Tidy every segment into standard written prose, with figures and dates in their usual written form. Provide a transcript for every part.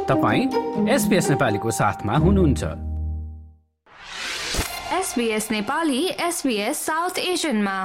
तपाईं SBS नेपालीको साथमा हुनुहुन्छ। SBS नेपाली SBS साउथ एसियनमा।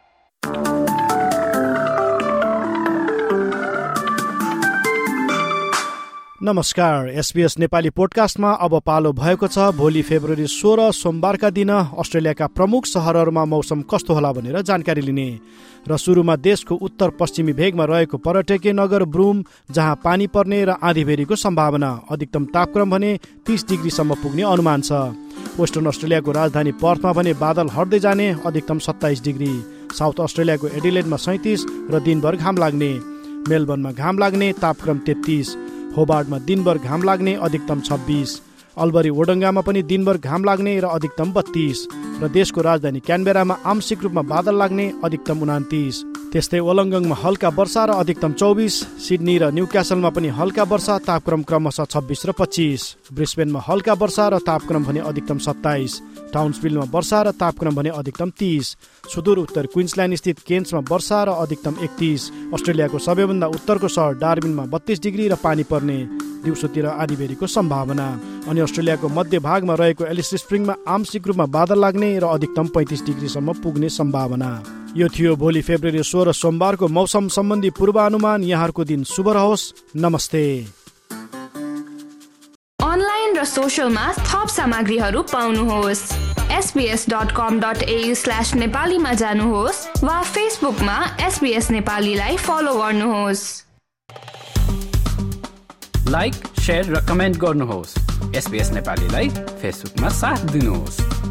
नमस्कार, SBS नेपाली पोडकास्टमा अब पालो भएको छ भोलि फेब्रुअरी 16 सोमबारका दिन अस्ट्रेलियाका प्रमुख शहरहरूमा मौसम कस्तो होला भनेर जानकारी लिने र सुरुमा देशको उत्तर पश्चिमी भेगमा रहेको पर्यटकीय नगर ब्रुम, जहाँ पानी पर्ने र आँधीबेहरीको सम्भावना। अधिकतम तापक्रम भने 30 डिग्रीसम्म पुग्ने अनुमान छ। वेस्टर्न अस्ट्रेलियाको राजधानी पर्थमा भने बादल हट्दै जाने, अधिकतम 27 डिग्री। साउथ अस्ट्रेलियाको एडिलेडमा 37 र दिनभर घाम लाग्ने। मेलबर्नमा घाम लाग्ने, तापक्रम 33। होबार्टमा दिनभर घाम लाग्ने, अधिकतम 26। अल्बरी वोडङ्गामा पनि दिनभर घाम लाग्ने र अधिकतम 32। र देशको राजधानी क्यानबेरामा आंशिक रूपमा बादल लाग्ने, अधिकतम 29। त्यस्तै वोलङ्गङमा हल्का वर्षा र अधिकतम 24। सिडनी र न्युक्यासलमा पनि हल्का वर्षा, तापक्रम क्रमशः 26 र 25। ब्रिस्बेनमा हल्का वर्षा र तापक्रम भने अधिकतम 27। टाउन्सभिलमा वर्षा र तापक्रम भने अधिकतम 30। सुदूर उत्तर क्विन्सल्यान्ड स्थित केन्समा वर्षा र अधिकतम 31। अस्ट्रेलियाको सबैभन्दा उत्तरको शहर डार्विनमा 32 डिग्री र पानी पर्ने, दिउँसोतिर आँधीबेहरीको सम्भावना। अनि अस्ट्रेलियाको मध्य भागमा रहेको एलिस स्प्रिङमा आंशिक रूपमा बादल लाग्ने र अधिकतम 35 डिग्रीसम्म पुग्ने सम्भावना। यो थियो भोलि फेब्रुअरी 16 सोमबारको मौसम सम्बन्धी पूर्वानुमान। यहाँहरूको दिन शुभ रहोस्। नमस्ते। अनलाइन र सोशलमा थप सामग्रीहरू पाउनुहोस्। sbs.com.au/नेपालीमा जानुहोस् वा फेसबुकमा SBS नेपालीलाई फलो गर्नुहोस्। लाइक, शेयर र कमेन्ट गर्नुहोस्। SBS नेपालीलाई फेसबुकमा साथ दिनुहोस्।